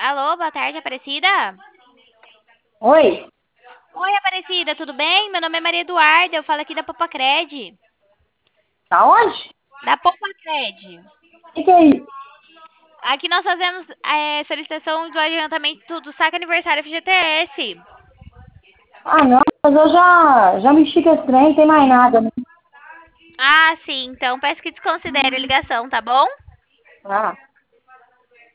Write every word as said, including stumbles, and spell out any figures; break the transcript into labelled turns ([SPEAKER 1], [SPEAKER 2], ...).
[SPEAKER 1] Alô, boa tarde, Aparecida?
[SPEAKER 2] Oi,
[SPEAKER 1] Oi, Aparecida, tudo bem? Meu nome é Maria Eduarda, eu falo aqui da Popacred.
[SPEAKER 2] tá onde?
[SPEAKER 1] Da Popacred.
[SPEAKER 2] O que, que é isso?
[SPEAKER 1] Aqui nós fazemos é, solicitação do adiantamento do saque aniversário F G T S.
[SPEAKER 2] Ah, não, mas eu já, já mexi com esse trem, não tem mais nada, né?
[SPEAKER 1] Ah, sim, então peço que desconsidere a ligação, tá bom?
[SPEAKER 2] Ah,